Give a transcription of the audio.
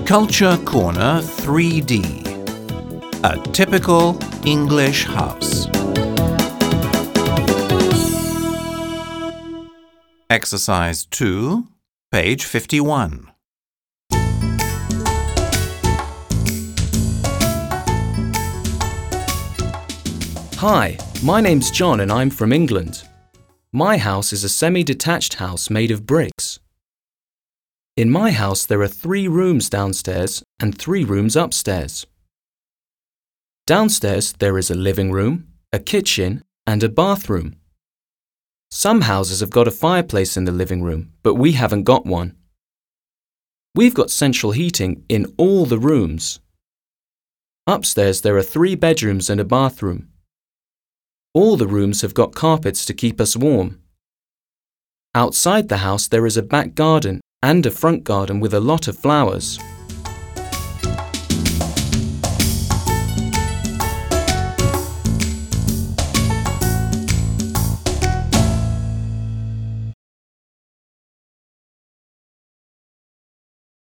Culture Corner 3D. A typical English house. Exercise 2, page 51. Hi, my name's John and I'm from England. My house is a semi-detached house made of bricks. In my house there are 3 rooms downstairs and 3 rooms upstairs. Downstairs there is a living room, a kitchen and a bathroom. Some houses have got a fireplace in the living room, but we haven't got one. We've got central heating in all the rooms. Upstairs there are 3 bedrooms and a bathroom. All the rooms have got carpets to keep us warm. Outside the house there is a back garden and a front garden with a lot of flowers.